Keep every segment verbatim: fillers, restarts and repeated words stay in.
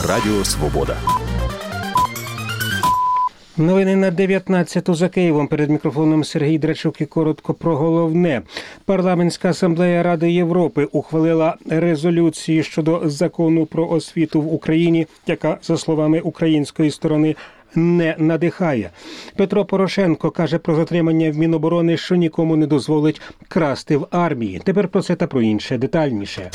Радіо Свобода. Новини на дев'ятнадцяту за Києвом. Перед мікрофоном Сергій Драчук і коротко про головне. Парламентська асамблея Ради Європи ухвалила резолюцію щодо закону про освіту в Україні, яка, за словами української сторони, не надихає. Петро Порошенко каже про затримання в Міноборони, що нікому не дозволить красти в армії. Тепер про це та про інше детальніше.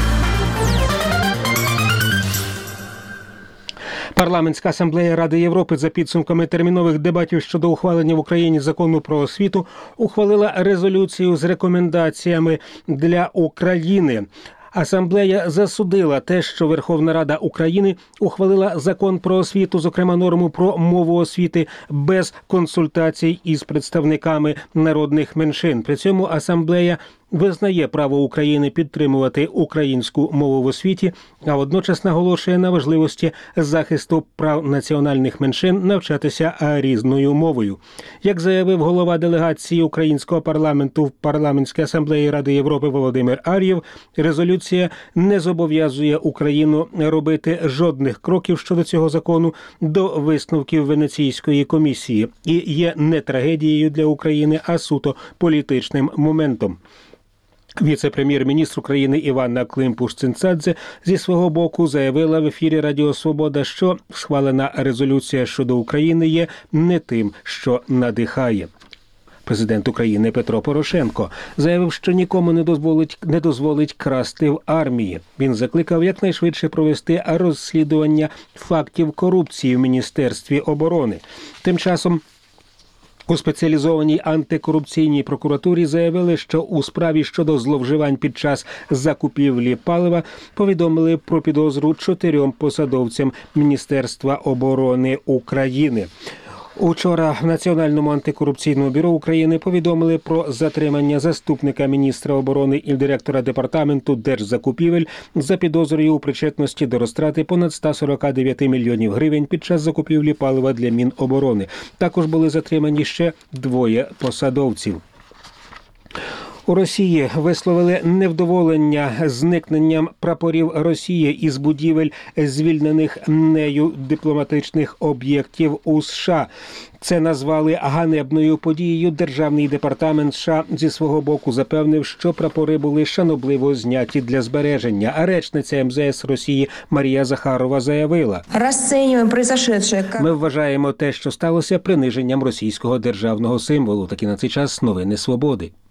Парламентська асамблея Ради Європи за підсумками термінових дебатів щодо ухвалення в Україні закону про освіту ухвалила резолюцію з рекомендаціями для України. Асамблея засудила те, що Верховна Рада України ухвалила закон про освіту, зокрема норму про мову освіти, без консультацій із представниками народних меншин. При цьому асамблея визнає право України підтримувати українську мову в освіті, а водночас наголошує на важливості захисту прав національних меншин навчатися різною мовою. Як заявив голова делегації українського парламенту в Парламентській асамблеї Ради Європи Володимир Ар'єв, резолюція не зобов'язує Україну робити жодних кроків щодо цього закону до висновків Венеційської комісії і є не трагедією для України, а суто політичним моментом. Віце-прем'єр-міністр України Іванна Климпуш-Цинцадзе зі свого боку заявила в ефірі Радіо Свобода, що схвалена резолюція щодо України є не тим, що надихає. Президент України Петро Порошенко заявив, що нікому не дозволить, не дозволить красти в армії. Він закликав якнайшвидше провести розслідування фактів корупції в Міністерстві оборони. Тим часом у спеціалізованій антикорупційній прокуратурі заявили, що у справі щодо зловживань під час закупівлі палива повідомили про підозру чотирьом посадовцям Міністерства оборони України. Учора в Національному антикорупційному бюро України повідомили про затримання заступника міністра оборони і директора департаменту держзакупівель за підозрою у причетності до розтрати понад сто сорок дев'ять мільйонів гривень під час закупівлі палива для Міноборони. Також були затримані ще двоє посадовців. У Росії висловили невдоволення зникненням прапорів Росії із будівель звільнених нею дипломатичних об'єктів у США. Це назвали ганебною подією. Державний департамент США зі свого боку запевнив, що прапори були шанобливо зняті для збереження. А речниця ем зе ес Росії Марія Захарова заявила: «Ми вважаємо те, що сталося, приниженням російського державного символу». Такі на цей час новини Свободи.